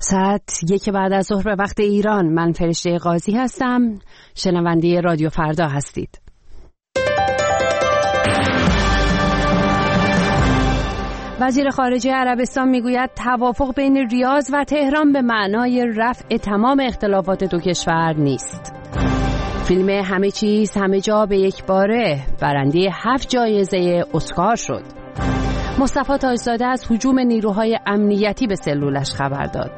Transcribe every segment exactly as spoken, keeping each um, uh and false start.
ساعت یک بعد از ظهر به وقت ایران. من فرشته قاضی هستم. شنونده رادیو فردا هستید. وزیر خارجه عربستان میگوید توافق بین ریاض و تهران به معنای رفع تمام اختلافات دو کشور نیست. فیلم همه چیز همه جا به یک باره برنده هفت جایزه اسکار شد. مصطفی تاجزاده از هجوم نیروهای امنیتی به سلولش خبر داد.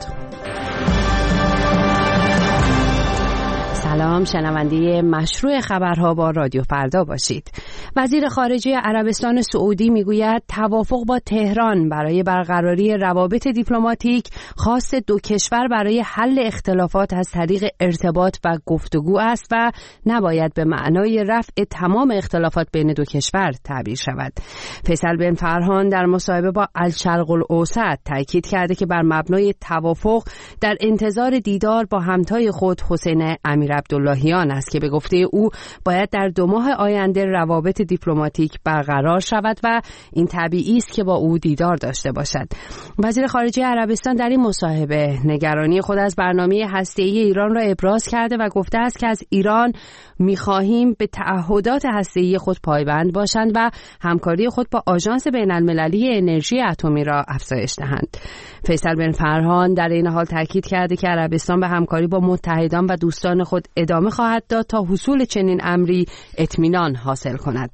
سلام، شنونده مشروع خبرها با رادیو فردا باشید. وزیر خارجه عربستان سعودی میگوید توافق با تهران برای برقراری روابط دیپلماتیک خاص دو کشور برای حل اختلافات از طریق ارتباط و گفتگو است و نباید به معنای رفع تمام اختلافات بین دو کشور تعبیر شود. فیصل بن فرهان در مصاحبه با الشرق الاوسط تاکید کرده که بر مبنای توافق در انتظار دیدار با همتای خود حسین امیر عبداللهیان است که به گفته او باید در دو ماه آینده روابط دیپلماتیک برقرار شود و این طبیعی است که با او دیدار داشته باشد. وزیر خارجه عربستان در این مصاحبه نگرانی خود از برنامه هسته‌ای ایران را ابراز کرده و گفته است که از ایران می‌خواهیم به تعهدات هسته‌ای خود پایبند باشند و همکاری خود با آژانس بین‌المللی انرژی اتمی را افزایش دهند. فیصل بن فرهان در این حال تاکید کرده که عربستان به همکاری با متحدان و دوستان خود ادامه خواهد داد تا حصول چنین امری اطمینان حاصل کند.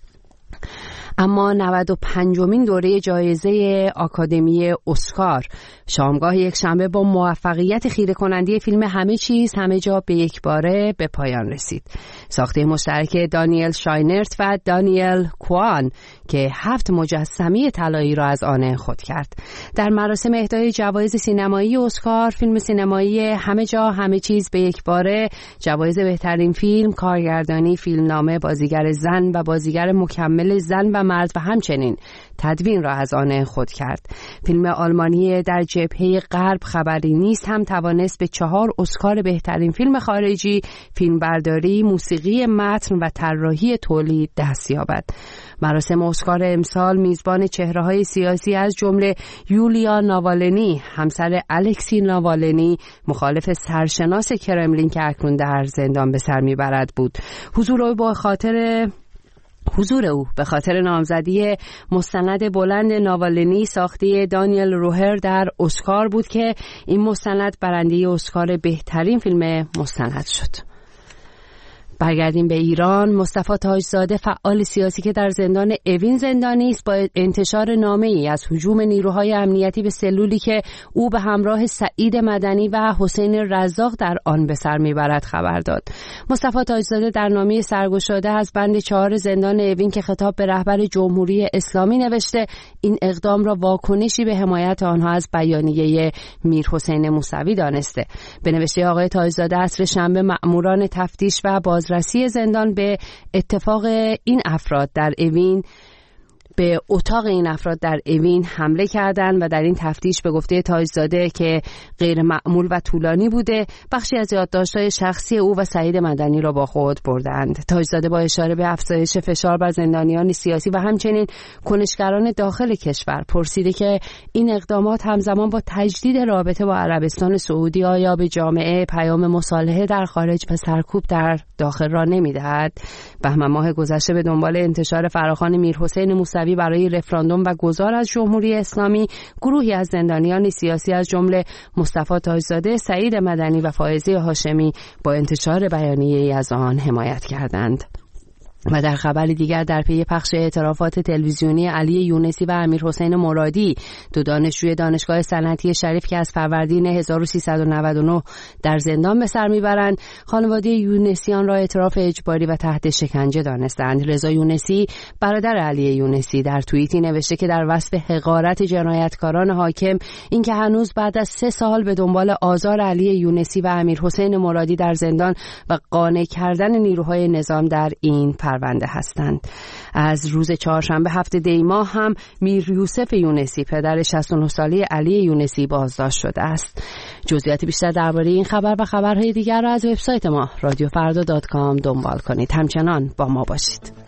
اما نود و پنجمین دوره جایزه آکادمی اسکار شامگاه یک شنبه با موفقیت خیره کننده فیلم همه چیز همه جا به یک باره به پایان رسید. ساخته مشترک دانیل شاینرت و دانیل کوان که هفت مجسمه طلایی را از آن خود کرد. در مراسم اهدای جوایز سینمایی اسکار فیلم سینمایی همه جا همه چیز به یک باره جوایز بهترین فیلم، کارگردانی، فیلمنامه، بازیگر زن و بازیگر مکمل زن و مرد و همچنین تدوین را از آن خود کرد. فیلم آلمانی در جبهه غرب خبری نیست هم توانست به چهار اسکار بهترین فیلم خارجی، فیلمبرداری، موسیقی متن و طراحی تولید دست یابد. مراسم اسکار امسال میزبان چهره‌های سیاسی از جمله یولیا ناوالنی، همسر الکسی ناوالنی، مخالف سرشناس کرملین که اکنون در زندان به سر میبرد بود. حضور او با خاطر حضور او به خاطر نامزدی مستند بلند ناوالنی ساخته دانیل روهر در اسکار بود که این مستند برنده اسکار بهترین فیلم مستند شد. برگردیم به ایران. مصطفی تاجزاده فعال سیاسی که در زندان اوین زندانی است با انتشار نامه‌ای از هجوم نیروهای امنیتی به سلولی که او به همراه سعید مدنی و حسین رزاق در آن به سر میبرد خبر داد. مصطفی تاجزاده در نامه سرگشاده از بند چهار زندان اوین که خطاب به رهبر جمهوری اسلامی نوشته این اقدام را واکنشی به حمایت آنها از بیانیه میر حسین موسوی دانسته. به نوشته آقای تاجزاده عصر شنبه مأموران تفتیش و بازرسی زندان به اتفاق این افراد در اوین به اتاق این افراد در اوین حمله کردند و در این تفتیش به گفته تاجزاده که غیر معمول و طولانی بوده بخشی از یادداشت‌های شخصی او و سعید مدنی را با خود بردند. تاجزاده با اشاره به افزایش فشار بر زندانیان سیاسی و همچنین کنشگران داخل کشور پرسیده که این اقدامات همزمان با تجدید رابطه با عربستان سعودی آیا به جامعه پیام مصالحه در خارج و سرکوب در داخل را نمی‌دهد؟ بهمن ماه گذشته به دنبال انتشار فراخوان میر حسین موسوی برای رفراندوم و گذار از جمهوری اسلامی گروهی از زندانیان سیاسی از جمله مصطفی تاجزاده، سعید مدنی و فائزه هاشمی با انتشار بیانیه‌ای از آن حمایت کردند. و در خبر دیگر در پی پخش اعترافات تلویزیونی علی یونسی و امیر حسین مرادی دو دانشجوی دانشگاه صنعتی شریف که از فروردین هزار و سیصد و نود و نه در زندان به سر میبرند خانواده یونسیان را اعتراف اجباری و تحت شکنجه دانستند. رضا یونسی برادر علی یونسی در توییتی نوشته که در وصف حقارت جنایتکاران حاکم اینکه هنوز بعد از سه سال به دنبال آزار علی یونسی و امیر حسین مرادی در زندان و قانع کردن نیروهای نظام در این پرونده هستند. از روز چهارشنبه هفته دی ماه هم میر یوسف یونسی پدر شصت و نه ساله علی یونسی بازداشت شده است. جزئیات بیشتر درباره این خبر و خبرهای دیگر را از وبسایت ما رادیو فردا دات کام دنبال کنید. همچنان با ما باشید.